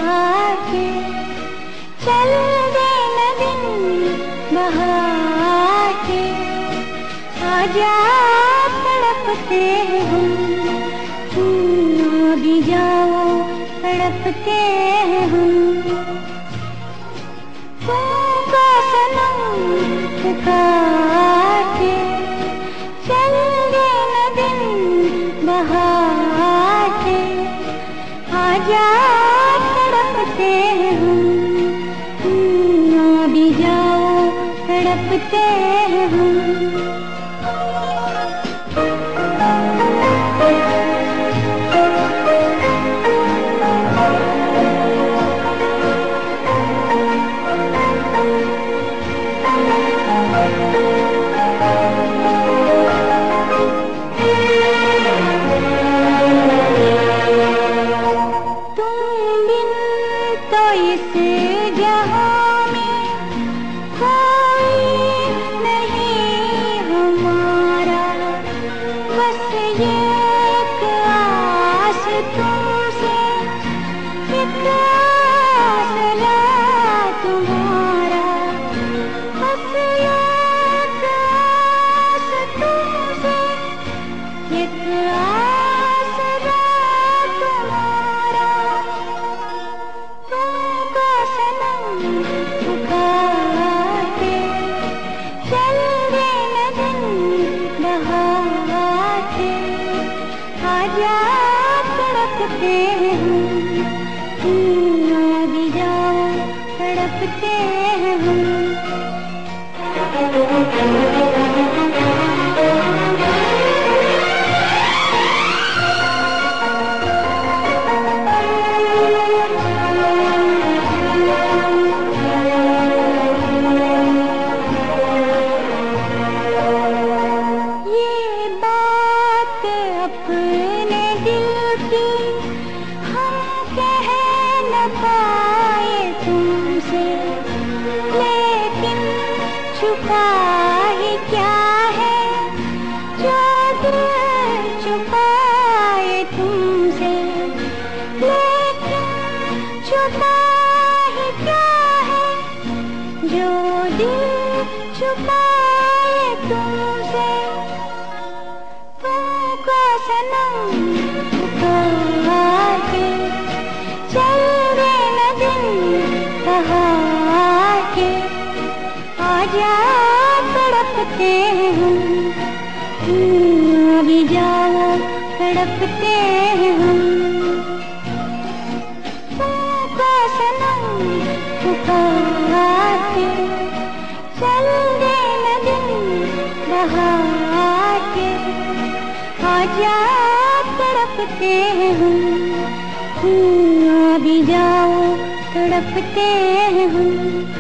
के चल दे न दिन बहार के। आजा तड़पते हैं हम, भी जाओ तड़पते हैं हम। तुमको सनम पुकार के चल दे न दिन बहार के। आजा तड़पते हैं हम, भी जाओ तड़पते हैं हम। इस जहां में कोई नहीं हमारा, बस एक आस तुमसे, एक आसरा तुम्हारा। बस एक आस तुमसे, एक आसरा तुम्हारा। पुकार के चल दे न दिन बहार के। आजा तड़पते हैं हम, भी जाओ तड़पते हैं हम। अपने दिल की हम कह न पाए तुमसे, लेकिन छुपा ही क्या है जो दिल छुपाए तुमसे। लेकिन छुपा ही क्या है जो दिल छुपाए तुमसे। सनम पुकार के चल दे न दिन बहार के। आजा तड़पते हैं हम, भी जाओ तड़पते हैं हम। तुमको सनम पुकार के चल दे न दिन बहार के। आजा तड़पते हैं हम, भी जाओ तड़पते हैं हम।